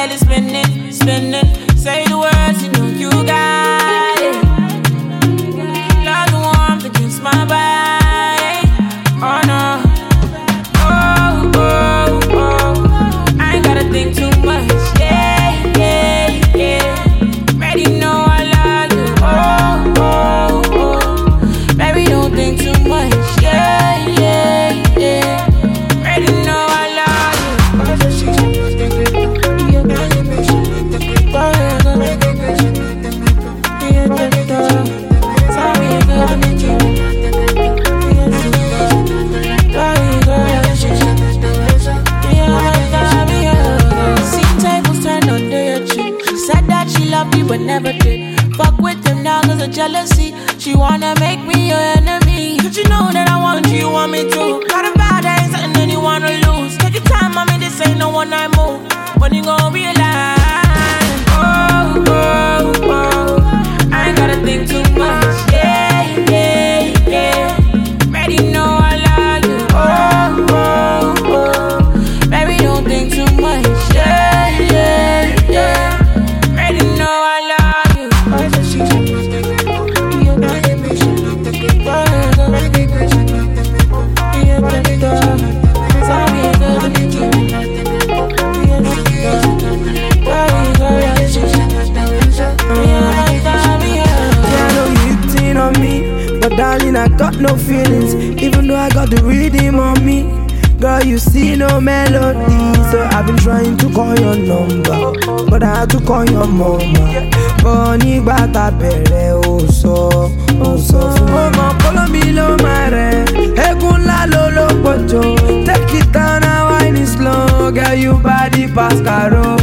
girl is spinning, spinning. Say the words, you know you got it. Love the warmth against my body. Oh no. Oh, oh, oh. I ain't gotta think too much. Yeah, yeah, yeah. Ready, know I love you. Oh, oh, oh. Baby, don't think too much. Yeah, yeah, yeah. Ready, know I love you. But never did. Fuck with them now cause of jealousy. She wanna make me your enemy. Cause you know that I want you, you want me too. Got a bad ain't something that you wanna lose. Take your time, mommy, this ain't no one night move. When you gon' realize, oh, oh, oh, I ain't gotta think too much. Yeah, yeah, yeah. Ready, know I love you. Oh, oh, oh. Baby, don't think too much. Yeah, yeah, yeah. Ready, know I love you. But darling, I got no feelings, even though I got the rhythm on me. Girl, you see no melody, so I've been trying to call your number, but I had to call your mama. Bonnie bata bere oso fuma polo mi lo mare, egun la lo pojo. Take it down and wine it slow, girl, you body pass caro.